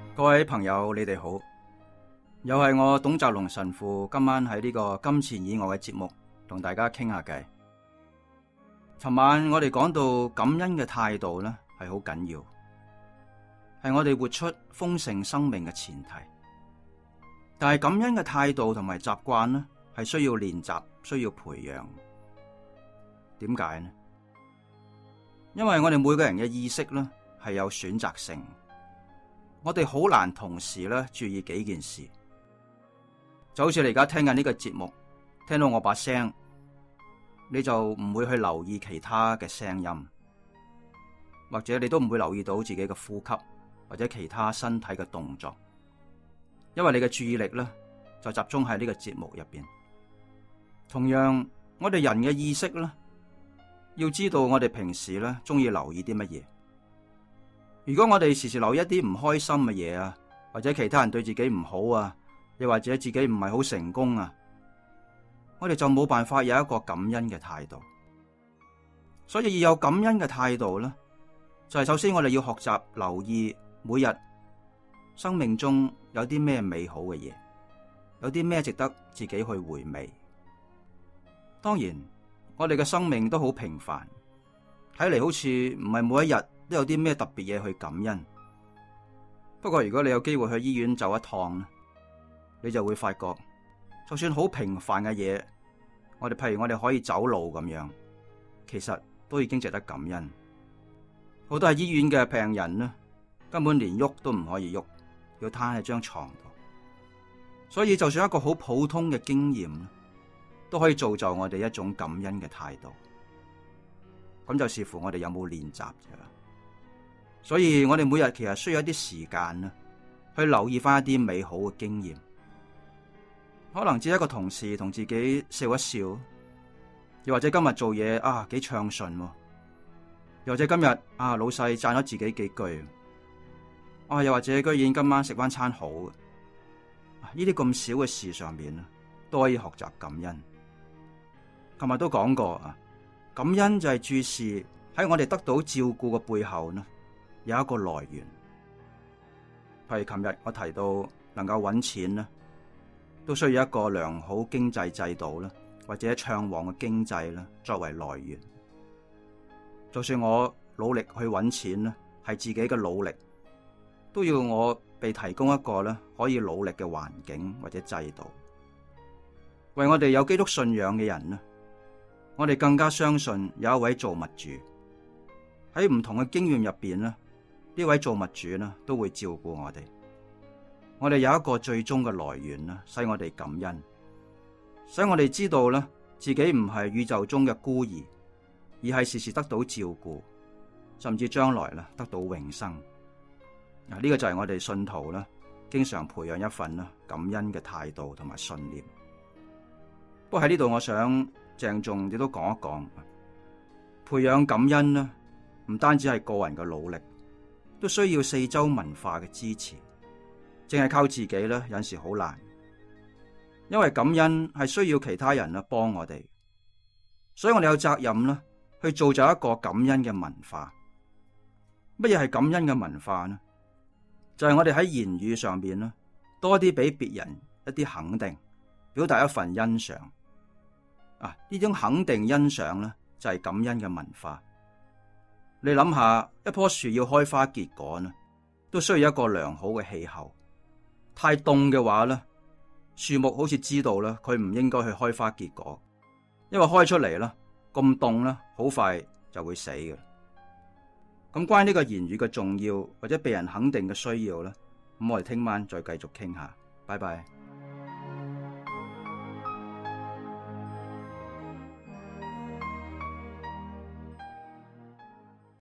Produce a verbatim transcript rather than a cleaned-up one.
各位朋友，你哋好，又係我董澤龍神父，今晚喺呢個金錢以外嘅節目同大家傾下偈。尋晚我哋講到感恩嘅態度呢係好緊要，係我哋活出豐盛生命嘅前提。但係感恩嘅態度同埋習慣呢係需要練習，需要培養。點解呢？因為我哋每個人嘅意識呢係有選擇性。我哋好難同時咧注意幾件事，就好似你而家聽緊呢個節目，聽到我把聲，你就唔會去留意其他嘅聲音，或者你都唔會留意到自己嘅呼吸或者其他身體嘅動作，因為你嘅注意力咧就集中喺呢個節目入邊。同樣，我哋人嘅意識咧，要知道我哋平時咧中意留意啲乜嘢。如果我哋時時留意一啲唔開心嘅嘢啊，或者其他人對自己唔好啊，又或者自己唔係好成功啊，我哋就冇辦法有一個感恩嘅態度。所以要有感恩嘅態度咧，就係首先我哋要學習留意每日生命中有啲咩美好嘅嘢，有啲咩值得自己去回味。當然，我哋嘅生命都好平凡，睇嚟好似唔係每一日都有啲咩特別嘢去感恩。不過如果你有機會去醫院走一趟，你就會發覺，就算好平凡嘅嘢，我哋譬如我哋可以走路咁樣，其實都已經值得感恩。好多係醫院嘅病人呢，根本連喐都唔可以喐，要攤喺張床度。所以就算一個好普通嘅經驗，都可以造就我哋一種感恩嘅態度。咁就視乎我哋有冇練習啫。所以我哋每日其實需要一啲時間啦，去留意翻一啲美好嘅經驗。可能只係一個同事同自己笑一笑，又或者今日做嘢啊幾暢順，又或者今日啊老細讚咗自己幾句，啊又或者居然今晚食翻餐好嘅，呢啲咁少嘅事上面都可以學習感恩。琴日都講過啊，感恩就係注視喺我哋得到照顧嘅背後呢，有一個來源。譬如琴日我提到能夠搵錢呢，都需要一個良好經濟制度啦，或者暢旺嘅經濟啦作為來源。就算我努力去搵錢呢，係自己嘅努力，都要我被提供一個咧可以努力嘅環境或者制度。為我哋有基督信仰嘅人呢，我哋更加相信有一位造物主。喺唔同嘅經驗入邊呢，呢位造物主呢都會照顧我哋。我哋有一個最終嘅來源啦，使我哋感恩，使我哋知道咧自己唔係宇宙中嘅孤兒，而係時時得到照顧，甚至將來咧得到永生。嗱，呢個就係我哋信徒啦，經常培養一份啦感恩嘅態度同埋信念。不過喺呢度，我想鄭重亦都講一講，培養感恩呢，唔單止係個人嘅努力，都需要四周文化嘅支持。淨係靠自己咧，有陣時好難，因為感恩係需要其他人啦幫我哋，所以我哋有責任啦，去造就一個感恩嘅文化。乜嘢係感恩嘅文化呢？就係我哋喺言語上邊啦，多啲俾別人一啲肯定，表達一份欣賞。啊，呢種肯定欣賞咧，就係感恩嘅文化。你諗下，一棵樹要開花結果呢，都需要一個良好嘅氣候。太凍嘅話咧，樹木好似知道咧，佢唔應該去開花結果，因為開出嚟啦，咁凍咧，好快就會死嘅。咁關於呢個言語嘅重要或者被人肯定嘅需要咧，咁我哋聽晚再繼續傾下。拜拜。